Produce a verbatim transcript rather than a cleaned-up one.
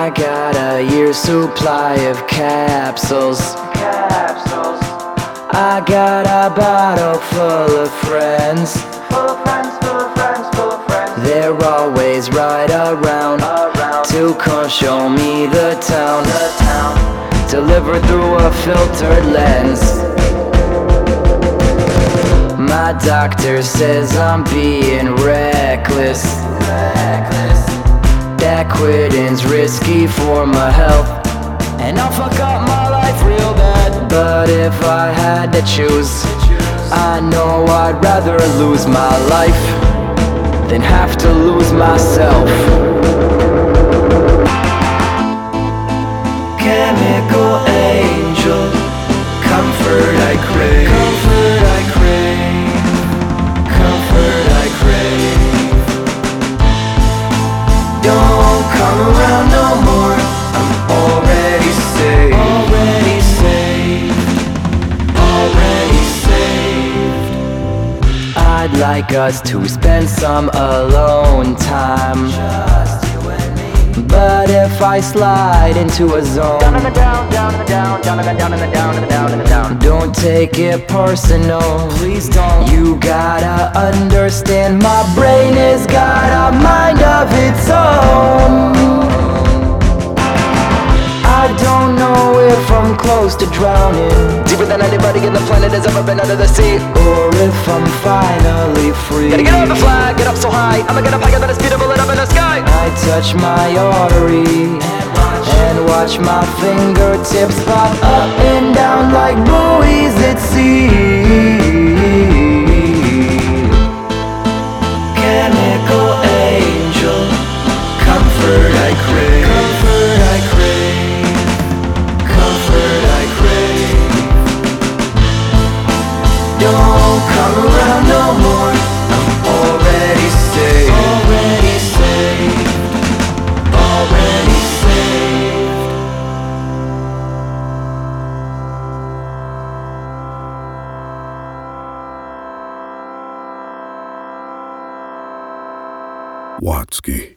I got a year's supply of capsules. Capsules. I got a bottle full of friends. Full of friends, full of friends, full of friends. They're always right around, Around. to come show me the town, The town. delivered through a filtered lens. My doctor says I'm being reckless. Reckless. That quitting's risky for my health, and I'll fuck up my life real bad. But if I had to choose, I know I'd rather lose my life than have to lose myself. Chemical angel, comfort I crave. Comfort I crave. Comfort I crave. Don't come around no more. I'm already saved. Already saved. Already saved. I'd like us to spend some alone time. Just you and me. But if I slide into a zone, Down in the down, down in the down, down in the down in the down in the down in the down. don't take it personal, please don't. You gotta understand, my brain has got a mind of its own. I don't know if I'm close to drowning, Deeper than anybody in the planet has ever been under the sea. or if I'm finally free. Gotta get up and fly, get up so high. I'ma get up higher than it's beautiful and up in the sky. I touch my artery and watch my fingertips pop up and down like buoys at sea. Chemical angel, comfort I crave. Comfort I crave. Comfort I crave. Don't come around no more. I'm already saved. Already saved. Already saved. Watsky.